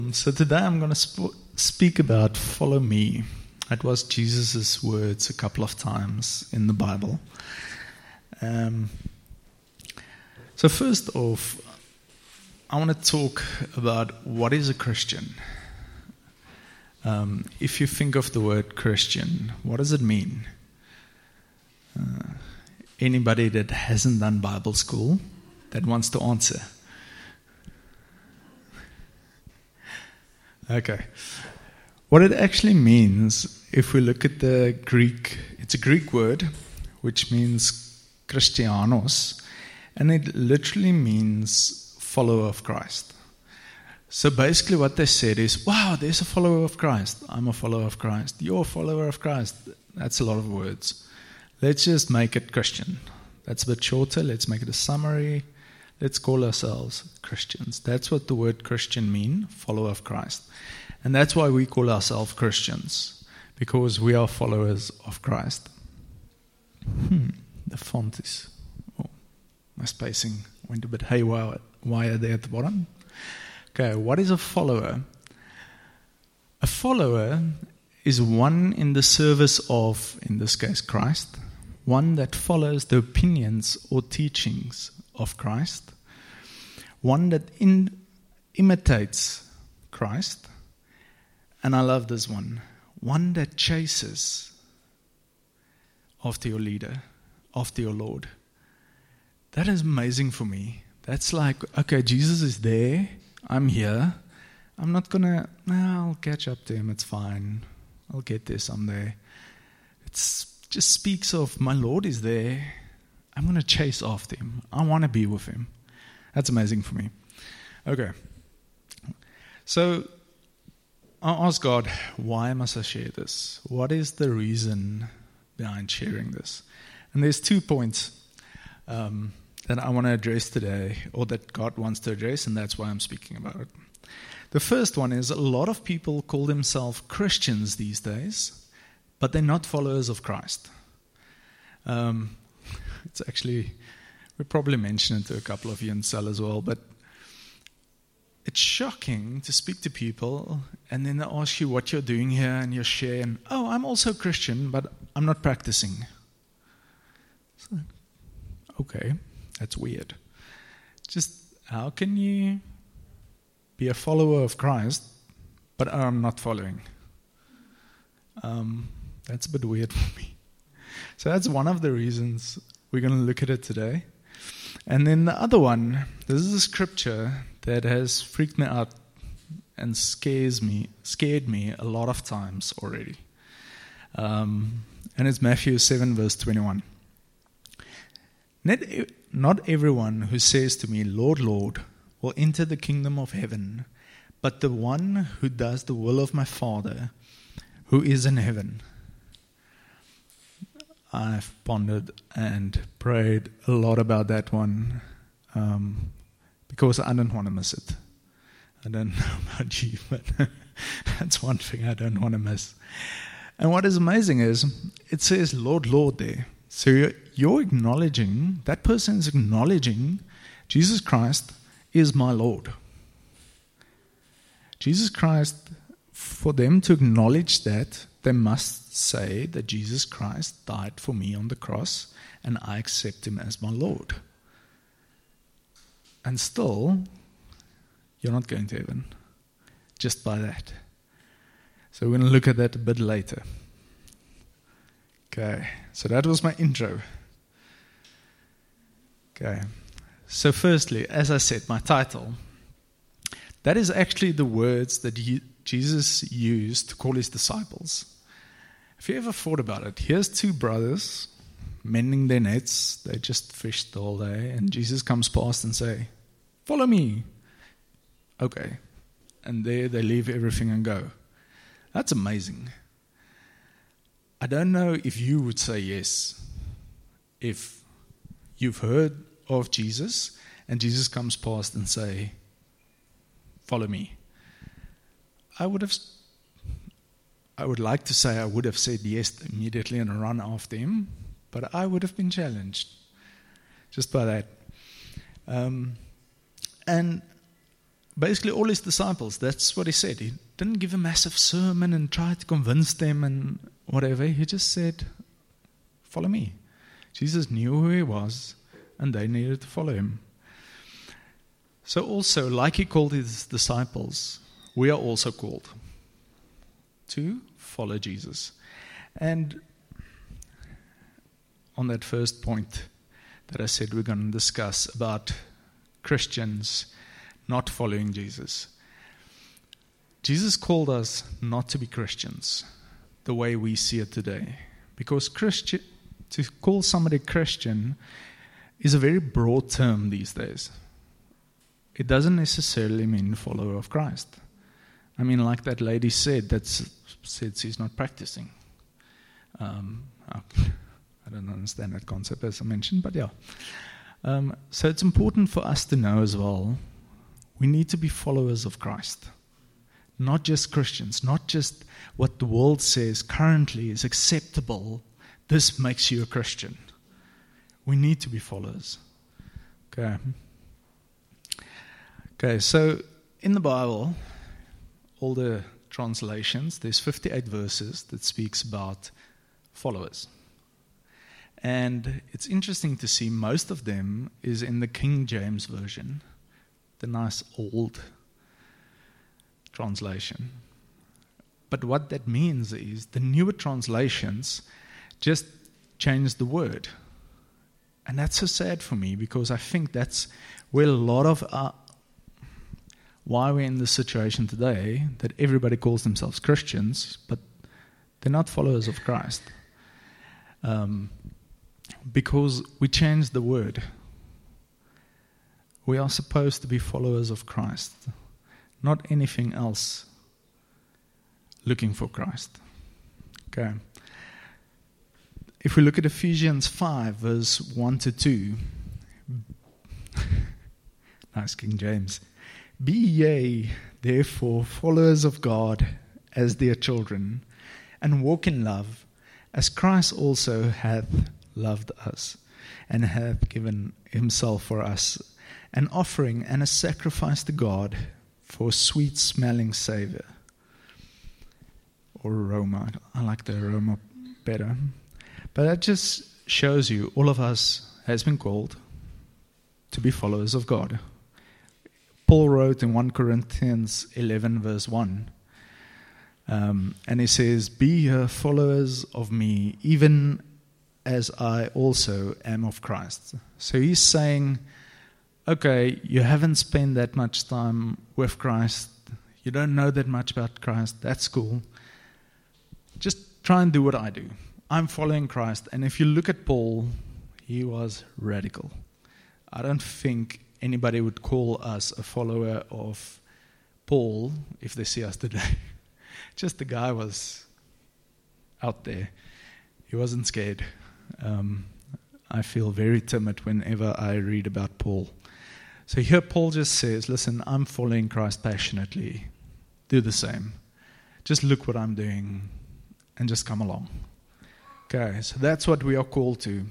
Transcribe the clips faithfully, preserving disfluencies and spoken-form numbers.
So today I'm going to sp- speak about follow me. It was Jesus' words a couple of times in the Bible. Um, so first off, I want to talk about what is a Christian. Um, if you think of the word Christian, what does it mean? Uh, anybody that hasn't done Bible school that wants to answer? Okay. What it actually means, if we look at the Greek, it's a Greek word which means Christianos, and it literally means follower of Christ. So basically what they said is, wow, there's a follower of Christ. I'm a follower of Christ. You're a follower of Christ. That's a lot of words. Let's just make it Christian. That's a bit shorter. Let's make it a summary. Let's call ourselves Christians. That's what the word Christian means, follower of Christ. And that's why we call ourselves Christians, because we are followers of Christ. Hmm, the font is, oh, my spacing went a bit haywire there at the bottom. Okay, what is a follower? A follower is one in the service of, in this case, Christ, one that follows the opinions or teachings of Christ, one that in, imitates Christ, and I love this one, one that chases after your leader, after your Lord. That is amazing for me. That's like, okay, Jesus is there, I'm here, I'm not going to, nah, I'll catch up to him, it's fine, I'll get there someday. It just speaks of, my Lord is there, I'm going to chase after him. I want to be with him. That's amazing for me. Okay. So, I asked God, why must I share this? What is the reason behind sharing this? And there's two points um, that I want to address today, or that God wants to address, and that's why I'm speaking about it. The first one is a lot of people call themselves Christians these days, but they're not followers of Christ. Um... It's actually, we probably mentioned it to a couple of you in cell as well, but it's shocking to speak to people and then they ask you what you're doing here and you're sharing, oh, I'm also Christian, but I'm not practicing. So, okay, that's weird. Just how can you be a follower of Christ, but I'm not following? Um, that's a bit weird for me. So that's one of the reasons we're going to look at it today. And then the other one, this is a scripture that has freaked me out and scares me, scared me a lot of times already. Um, and it's Matthew seven, verse twenty-one. Not, not everyone who says to me, Lord, Lord, will enter the kingdom of heaven, but the one who does the will of my Father who is in heaven. I've pondered and prayed a lot about that one um, because I don't want to miss it. I don't know about you, but that's one thing I don't want to miss. And what is amazing is it says Lord, Lord there. So you're, you're acknowledging, that person is acknowledging Jesus Christ is my Lord. Jesus Christ, for them to acknowledge that, they must say that Jesus Christ died for me on the cross and I accept him as my Lord. And still, you're not going to heaven just by that. So we're going to look at that a bit later. Okay, so that was my intro. Okay, so firstly, as I said, my title, that is actually the words that he, Jesus used to call his disciples. Have you ever thought about it? Here's two brothers mending their nets. They just fished the whole day. And Jesus comes past and say, follow me. Okay. And there they leave everything and go. That's amazing. I don't know if you would say yes. If you've heard of Jesus and Jesus comes past and say, follow me. I would have... I would like to say I would have said yes immediately and run after him, but I would have been challenged just by that. Um, and basically all his disciples, that's what he said. He didn't give a massive sermon and try to convince them and whatever. He just said, follow me. Jesus knew who he was, and they needed to follow him. So also, like he called his disciples, we are also called to follow Jesus. And on that first point that I said we're going to discuss about Christians not following Jesus. Jesus called us not to be Christians the way we see it today. Because Christian, to call somebody Christian is a very broad term these days. It doesn't necessarily mean follower of Christ. I mean, like that lady said, that said she's not practicing. Um, I don't understand that concept as I mentioned, but yeah. Um, so it's important for us to know as well, we need to be followers of Christ. Not just Christians, not just what the world says currently is acceptable. This makes you a Christian. We need to be followers. Okay. Okay, so in the Bible, all the translations, there's fifty-eight verses that speaks about followers. And it's interesting to see most of them is in the King James Version, the nice old translation. But what that means is the newer translations just change the word. And that's so sad for me, because I think that's where a lot of our, why we're in this situation today, that everybody calls themselves Christians, but they're not followers of Christ. Um, because we changed the word. We are supposed to be followers of Christ, not anything else looking for Christ. Okay. If we look at Ephesians five, verse one to two, nice King James. Be ye therefore followers of God as dear children, and walk in love, as Christ also hath loved us, and hath given himself for us, an offering and a sacrifice to God for a sweet smelling savour. Or aroma. I like the aroma better. But that just shows you all of us has been called to be followers of God. Paul wrote in First Corinthians eleven verse one, um, and he says, be ye followers of me, even as I also am of Christ. So he's saying, okay, you haven't spent that much time with Christ, you don't know that much about Christ, that's cool. Just try and do what I do. I'm following Christ. And if you look at Paul, he was radical. I don't think anybody would call us a follower of Paul if they see us today. Just the guy was out there. He wasn't scared. Um, I feel very timid whenever I read about Paul. So here Paul just says, listen, I'm following Christ passionately. Do the same. Just look what I'm doing and just come along. Okay, so that's what we are called to.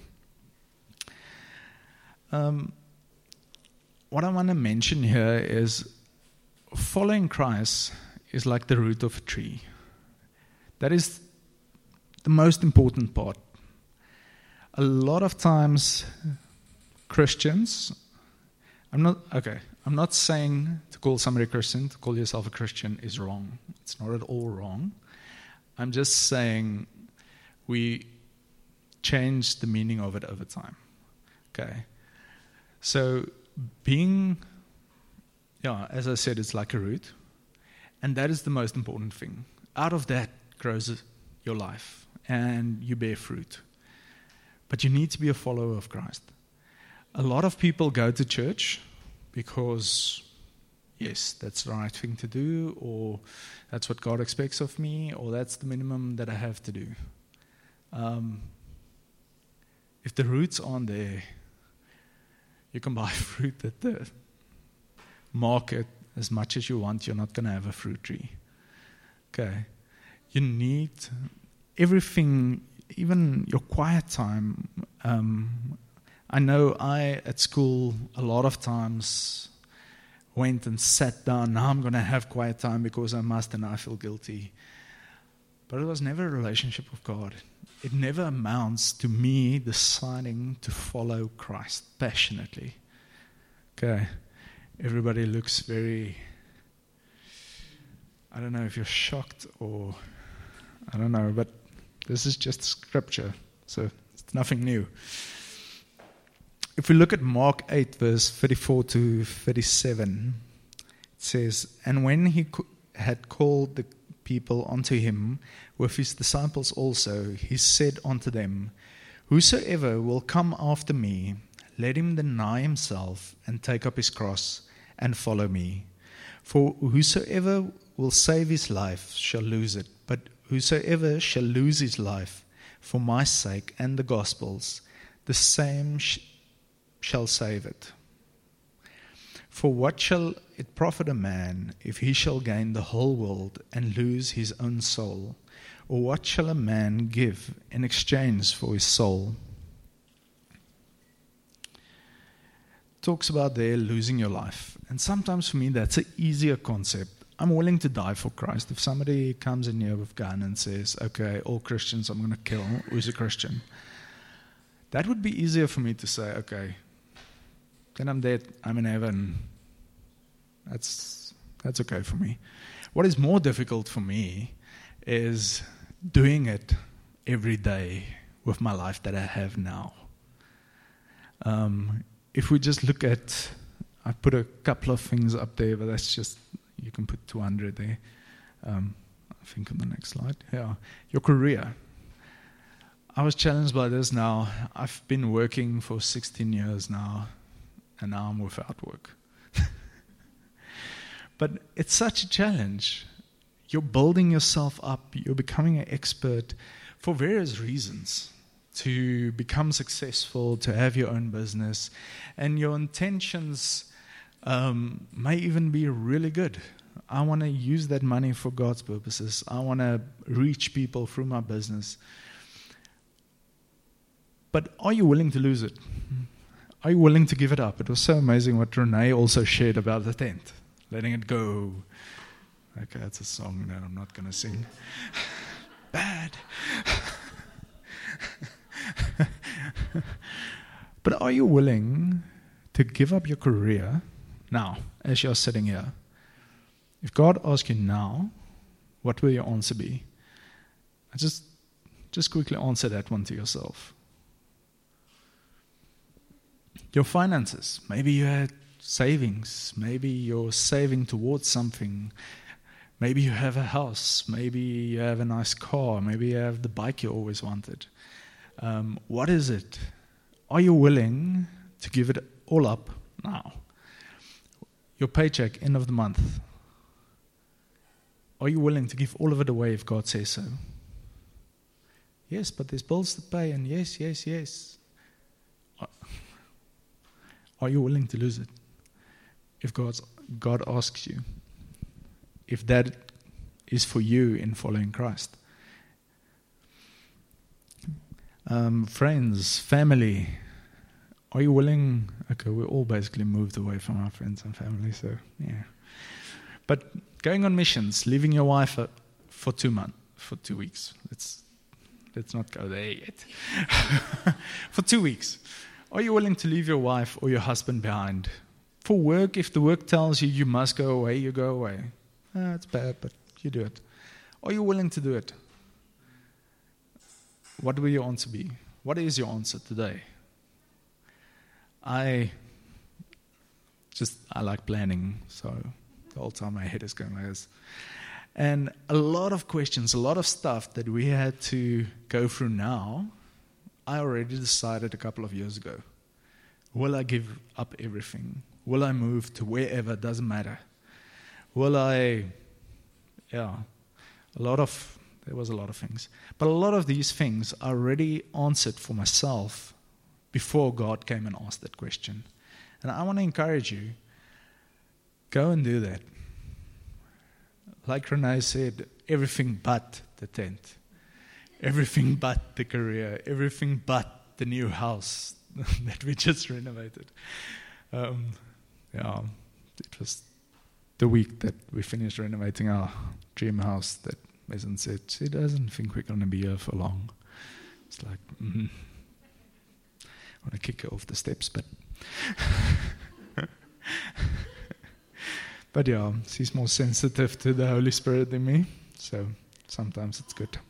Um, what I want to mention here is following Christ is like the root of a tree. That is the most important part. A lot of times, Christians, I'm not, okay, I'm not saying to call somebody a Christian, to call yourself a Christian is wrong. It's not at all wrong. I'm just saying we change the meaning of it over time. Okay. So being, yeah, as I said, it's like a root. And that is the most important thing. Out of that grows your life and you bear fruit. But you need to be a follower of Christ. A lot of people go to church because, yes, that's the right thing to do, or that's what God expects of me, or that's the minimum that I have to do. Um, if the roots aren't there, you can buy fruit at the market as much as you want. You're not going to have a fruit tree. Okay. You need everything, even your quiet time. Um, I know I, at school, a lot of times went and sat down. Now I'm going to have quiet time because I must and I feel guilty. But it was never a relationship with God. It never amounts to me deciding to follow Christ passionately. Okay, everybody looks very, I don't know if you're shocked or, I don't know, but this is just scripture, so it's nothing new. If we look at Mark eight, verse thirty-four to thirty-seven, it says, "And when he had called the people unto him, with his disciples also, he said unto them, Whosoever will come after me, let him deny himself, and take up his cross, and follow me. For whosoever will save his life shall lose it, but whosoever shall lose his life for my sake and the gospel's, the same sh- shall save it. For what shall it profit a man if he shall gain the whole world and lose his own soul? Or what shall a man give in exchange for his soul?" Talks about there losing your life. And sometimes for me that's an easier concept. I'm willing to die for Christ. If somebody comes in here with a gun and says, okay, all Christians I'm going to kill, who's a Christian? That would be easier for me to say, okay, then I'm dead, I'm in heaven. That's that's okay for me. What is more difficult for me is doing it every day with my life that I have now. Um, if we just look at, I put a couple of things up there, but that's just, you can put two hundred there. Um, I think on the next slide. Yeah, your career. I was challenged by this now. I've been working for sixteen years now, and now I'm without work. But it's such a challenge. You're building yourself up. You're becoming an expert for various reasons. To become successful, to have your own business. And your intentions um, may even be really good. I want to use that money for God's purposes. I want to reach people through my business. But are you willing to lose it? Are you willing to give it up? It was so amazing what Renee also shared about the tent. Letting it go. Okay, that's a song that I'm not going to sing. Bad. But are you willing to give up your career now, as you're sitting here? If God asks you now, what will your answer be? I just, just quickly answer that one to yourself. Your finances. Maybe you had savings. Maybe you're saving towards something. Maybe you have a house. Maybe you have a nice car. Maybe you have the bike you always wanted. Um, what is it? Are you willing to give it all up now? Your paycheck, end of the month. Are you willing to give all of it away if God says so? Yes, but there's bills to pay, and yes, yes, yes. Are you willing to lose it? If God's, God asks you, if that is for you in following Christ. Um, friends, family, are you willing? Okay, we're all basically moved away from our friends and family, so yeah. But going on missions, leaving your wife for two months, for two weeks. Let's let's not go there yet. For two weeks. Are you willing to leave your wife or your husband behind? For work, if the work tells you you must go away, you go away. Ah, it's bad, but you do it. Are you willing to do it? What will your answer be? What is your answer today? I just, I like planning, so the whole time my head is going like this. And a lot of questions, a lot of stuff that we had to go through now, I already decided a couple of years ago. Will I give up everything? Will I move to wherever? Doesn't matter. Will I, yeah, a lot of, there was a lot of things. But a lot of these things I already answered for myself before God came and asked that question. And I want to encourage you, go and do that. Like Renee said, everything but the tent. Everything but the career. Everything but the new house that we just renovated. Um, yeah, it was the week that we finished renovating our dream house that Mason said, she doesn't think we're going to be here for long. It's like, mm-hmm. I want to kick her off the steps, but... but yeah, she's more sensitive to the Holy Spirit than me, so sometimes it's good.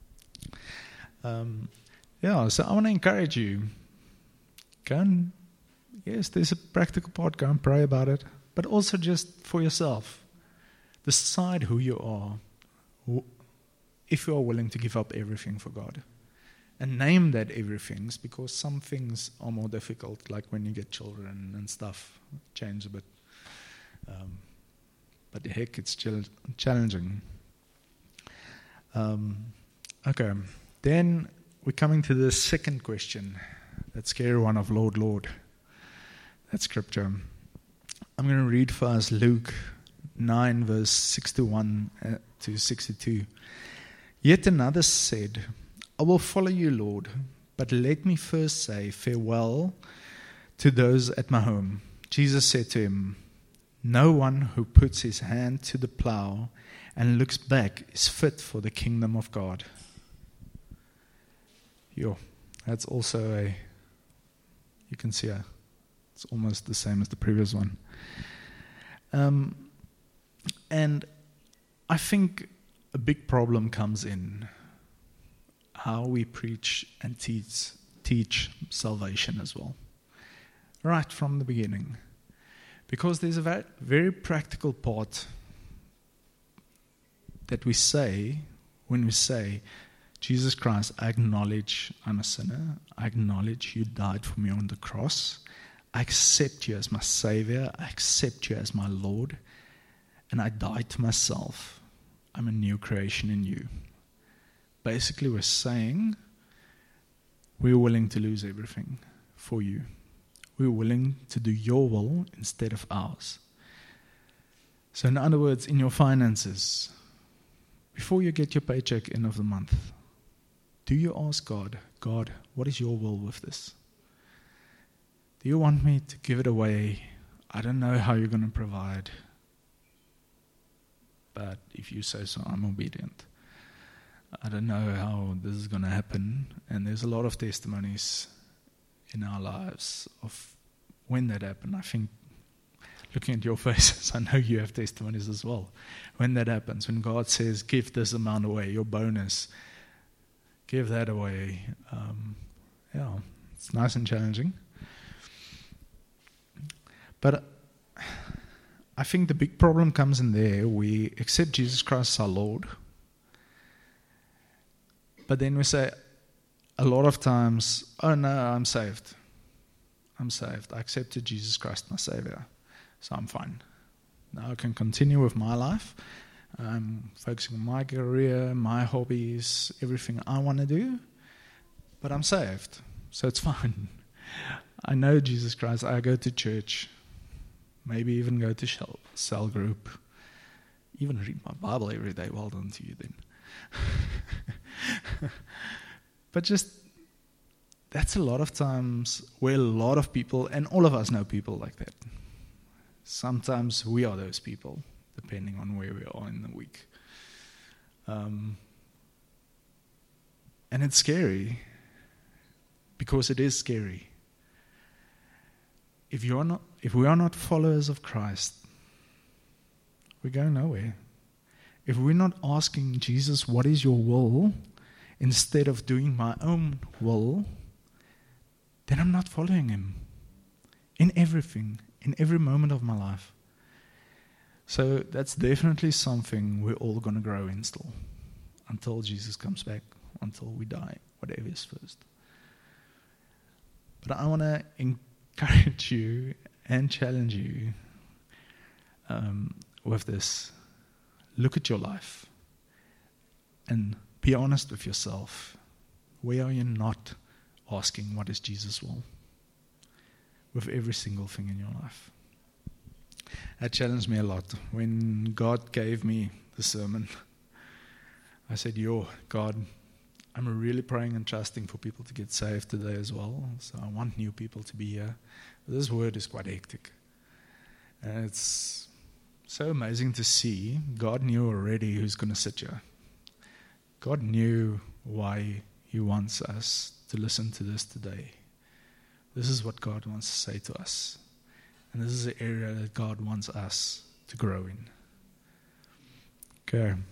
Um, yeah, so I want to encourage you. Go and, yes, there's a practical part, go and pray about it, but also just for yourself. Decide who you are, if you are willing to give up everything for God. And name that everything, because some things are more difficult, like when you get children and stuff, change a bit. Um, but heck, it's still challenging. Um, okay, then we're coming to the second question, that scary one of Lord, Lord. That scripture. I'm going to read for us Luke nine, verse sixty-one to sixty-two. Yet another said, I will follow you, Lord, but let me first say farewell to those at my home. Jesus said to him, no one who puts his hand to the plow and looks back is fit for the kingdom of God. Yo, that's also a, you can see a, it's almost the same as the previous one. Um, and I think a big problem comes in how we preach and teach, teach salvation as well. Right from the beginning. Because there's a very, very practical part that we say when we say, Jesus Christ, I acknowledge I'm a sinner. I acknowledge you died for me on the cross. I accept you as my Savior. I accept you as my Lord. And I died to myself. I'm a new creation in you. Basically, we're saying we're willing to lose everything for you. We're willing to do your will instead of ours. So in other words, in your finances, before you get your paycheck end of the month, do you ask God, God, what is your will with this? Do you want me to give it away? I don't know how you're going to provide. But if you say so, I'm obedient. I don't know how this is going to happen. And there's a lot of testimonies in our lives of when that happened. I think, looking at your faces, I know you have testimonies as well. When that happens, when God says, give this amount away, your bonus, give that away. Um, yeah, it's nice and challenging. But I think the big problem comes in there. We accept Jesus Christ as our Lord. But then we say, a lot of times, oh no, I'm saved. I'm saved. I accepted Jesus Christ, my Savior. So I'm fine. Now I can continue with my life. I'm focusing on my career, my hobbies, everything I want to do. But I'm saved. So it's fine. I know Jesus Christ. I go to church. Maybe even go to cell, cell group. Even read my Bible every day. Well done to you then. But just, that's a lot of times where a lot of people, and all of us know people like that. Sometimes we are those people, depending on where we are in the week. Um, and it's scary, because it is scary. If you are not, if we are not followers of Christ, we're going nowhere. If we're not asking Jesus, what is your will, instead of doing my own will, then I'm not following him in everything, in every moment of my life. So that's definitely something we're all going to grow in still, until Jesus comes back, until we die, whatever is first. But I want to encourage you and challenge you um, with this. Look at your life and be honest with yourself. Where are you not asking what is Jesus' will with every single thing in your life? That challenged me a lot. When God gave me the sermon, I said, yo, God, I'm really praying and trusting for people to get saved today as well. So I want new people to be here. This word is quite hectic. And it's so amazing to see. God knew already who's going to sit here. God knew why He wants us to listen to this today. This is what God wants to say to us. And this is the area that God wants us to grow in. Okay.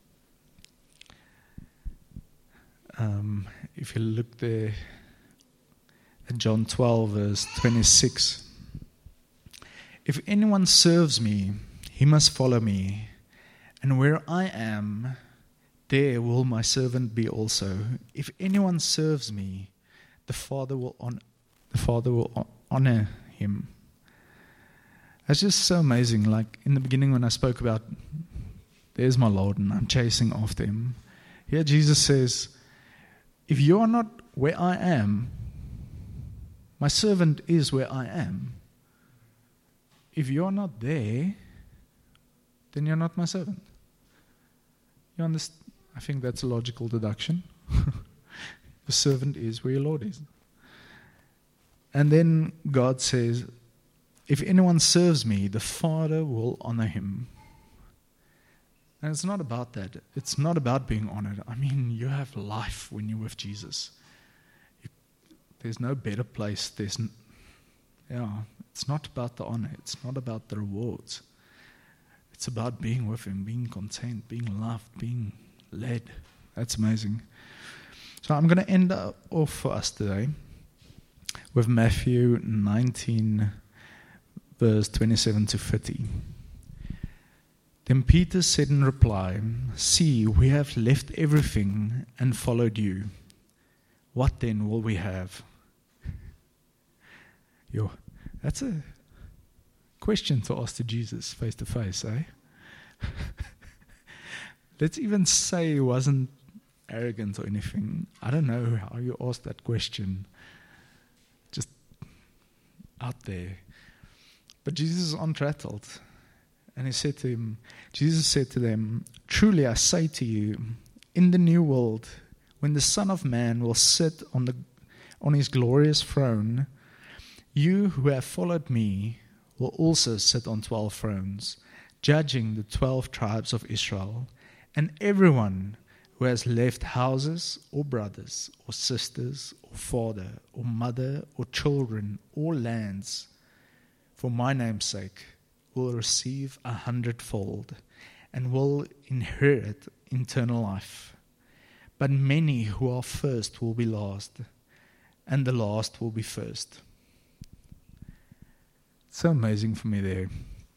Um, if you look there at John twelve, verse twenty-six. If anyone serves me, he must follow me. And where I am, there will my servant be also. If anyone serves me, the Father will on, the Father will honor him. That's just so amazing. Like in the beginning when I spoke about, there's my Lord and I'm chasing after him. Here Jesus says, if you are not where I am, my servant is where I am. If you are not there, then you're not my servant. You understand? I think that's a logical deduction. The servant is where your Lord is. And then God says, if anyone serves me, the Father will honor him. And it's not about that. It's not about being honored. I mean, you have life when you're with Jesus. You, there's no better place. There's, n- yeah, it's not about the honor. It's not about the rewards. It's about being with him, being content, being loved, being led. That's amazing. So I'm going to end up off for us today with Matthew nineteen, verse twenty-seven to thirty. Then Peter said in reply, see, we have left everything and followed you. What then will we have? Yo, that's a question to ask to Jesus face to face, eh? Let's even say he wasn't arrogant or anything. I don't know how you ask that question. Just out there. But Jesus is unrattled. And he said to him, Jesus said to them, truly I say to you, in the new world, when the Son of Man will sit on the on his glorious throne, you who have followed me will also sit on twelve thrones, judging the twelve tribes of Israel. And everyone who has left houses or brothers or sisters or father or mother or children or lands for my name's sake will receive a hundredfold and will inherit eternal life. But many who are first will be last, and the last will be first. It's so amazing for me there.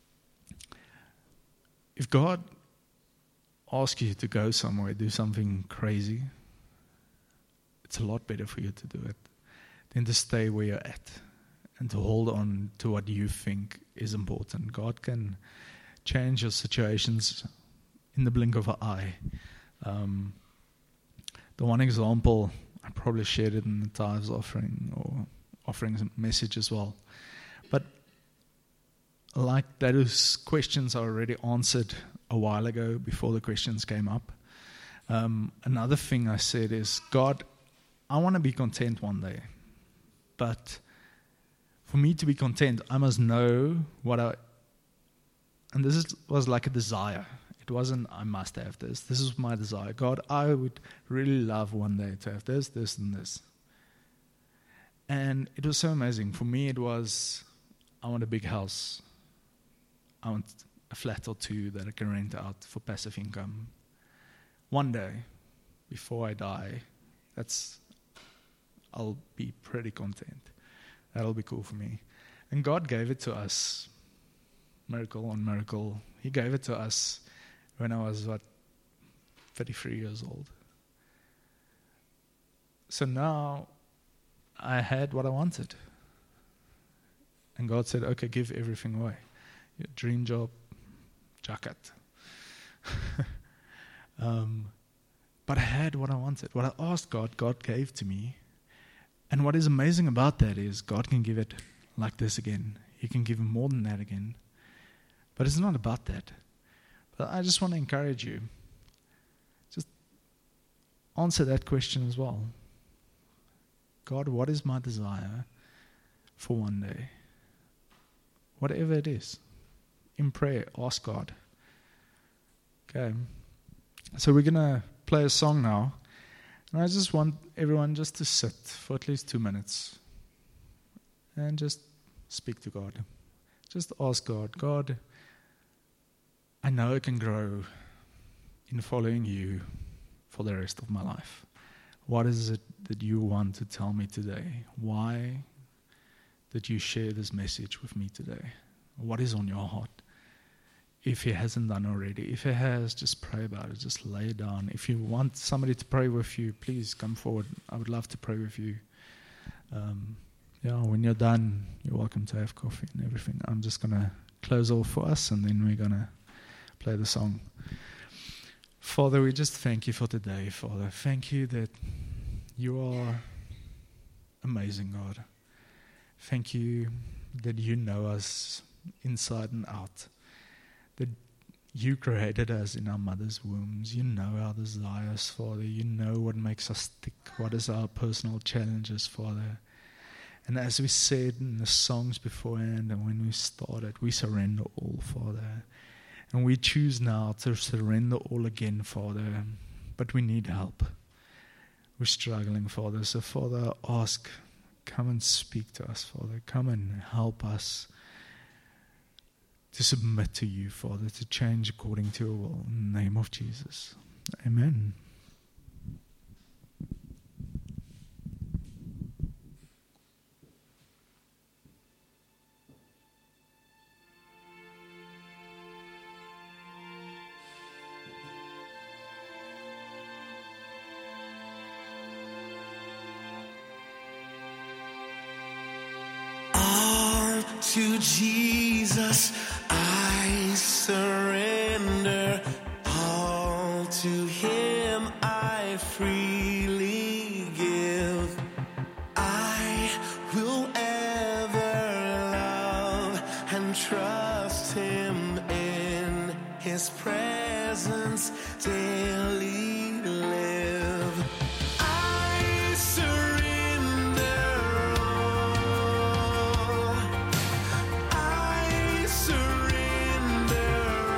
If God asks you to go somewhere, do something crazy, it's a lot better for you to do it than to stay where you're at and to hold on to what you think is important. God can change your situations in the blink of an eye. Um, the one example, I probably shared it in the tithes offering or offerings message as well. But like those questions are already answered a while ago before the questions came up. Um, another thing I said is, God, I want to be content one day. But for me to be content, I must know what I... And this is, was like a desire. It wasn't, I must have this. This is my desire. God, I would really love one day to have this, this, and this. And it was so amazing. For me, it was, I want a big house. I want a flat or two that I can rent out for passive income. One day, before I die, that's, I'll be pretty content. That'll be cool for me. And God gave it to us, miracle on miracle. He gave it to us when I was, what, thirty-three years old. So now I had what I wanted. And God said, okay, give everything away. Your dream job, jacket. um, but I had what I wanted. What I asked God, God gave to me. And what is amazing about that is God can give it like this again. He can give more than that again. But it's not about that. But I just want to encourage you. Just answer that question as well. God, what is my desire for one day? Whatever it is. in prayer, ask God. Okay. So we're going to play a song now. And I just want everyone just to sit for at least two minutes and just speak to God. Just ask God, God, I know I can grow in following you for the rest of my life. What is it that you want to tell me today? Why did you share this message with me today? What is on your heart? If he hasn't done already. If he has, just pray about it. Just lay it down. If you want somebody to pray with you, please come forward. I would love to pray with you. Um, yeah, when you're done, you're welcome to have coffee and everything. I'm just going to close off for us, and then we're going to play the song. Father, we just thank you for today, Father. Thank you that you are amazing, God. Thank you that you know us inside and out. That you created us in our mother's wombs. You know our desires, Father. You know what makes us tick. What is our personal challenges, Father. And as we said in the songs beforehand and when we started, we surrender all, Father. And we choose now to surrender all again, Father. But we need help. We're struggling, Father. So, Father, I ask, come and speak to us, Father. Come and help us to submit to you, Father, to change according to your will. In the name of Jesus. Amen. To Jesus I surrender, all to him I freely give. I will ever love and trust him, in his presence daily live. I surrender all. I surrender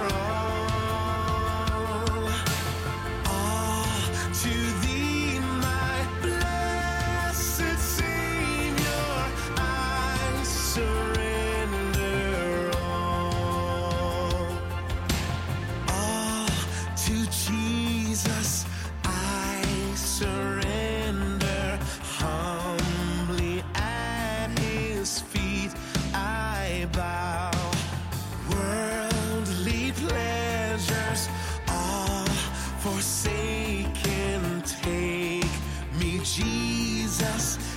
all, all to thee, my blessed Savior. I surrender all, all to Jesus. I surrender humbly at his feet. I bow. Worldly pleasures all forsaken, take me, Jesus.